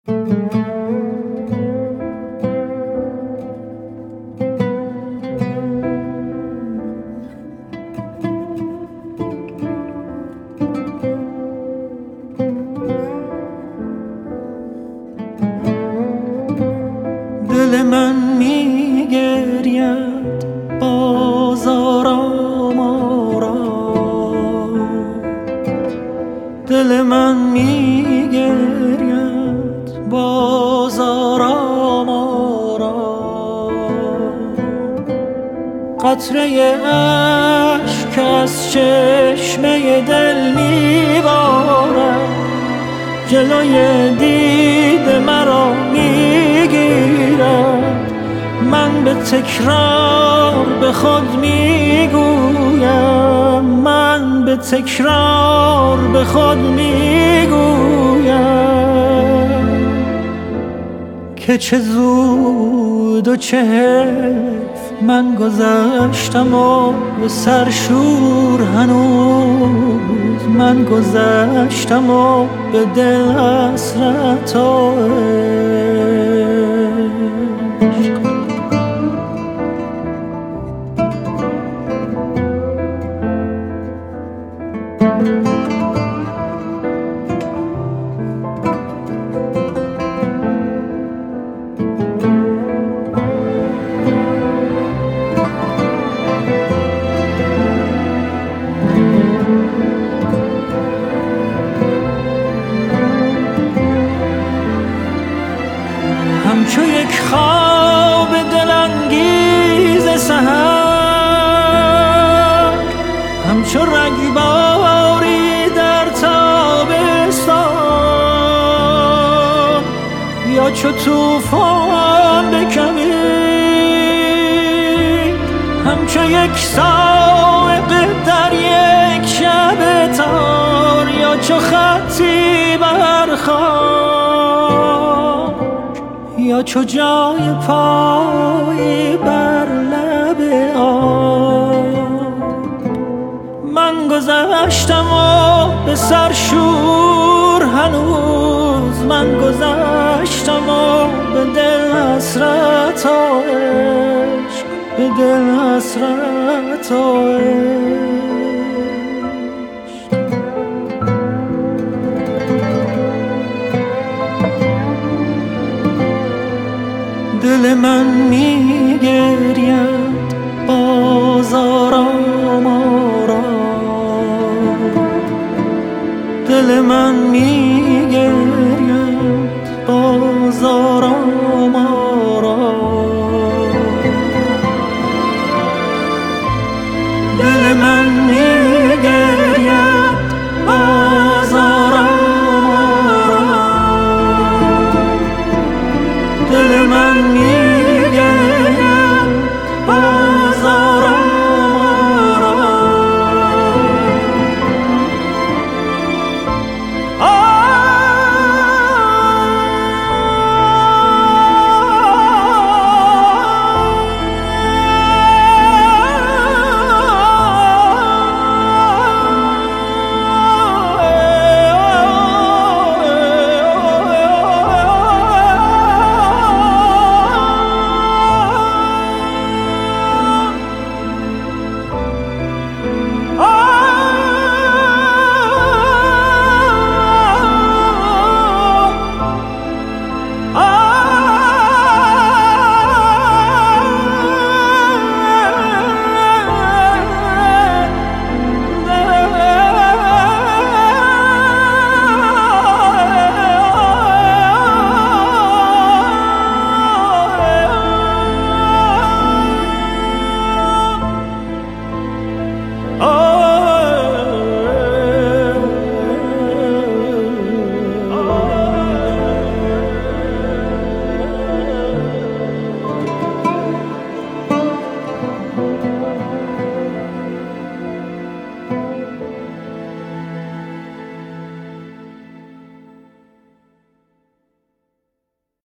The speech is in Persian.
دل من میگرید باز آرام آرام، دل من میگرید باز آرام آرام. قطره اشک از چشمه دل میبارد، جلوی دید مرا میگیرد. من به تکرار به خود میگویم، من به تکرار به خود میگویم که چه زود و چه حیف من گذشتم و به سرشور هنوز من گذشتم و به دل حسرت و عشق. همچو یک خواب دلانگیز سحر، همچو رگباری در تابستان، یا چو طوفان بکمید، همچو یک صاعقه در یک شب تار، یا چو خطی بر خاک، یا چو جای پای بر لب آب. من گذشتم و به سرشور هنوز من گذشتم و به دل حسرت و عشق، به دل حسرت و عشق. دل من میگرید باز آرام آرام، دل من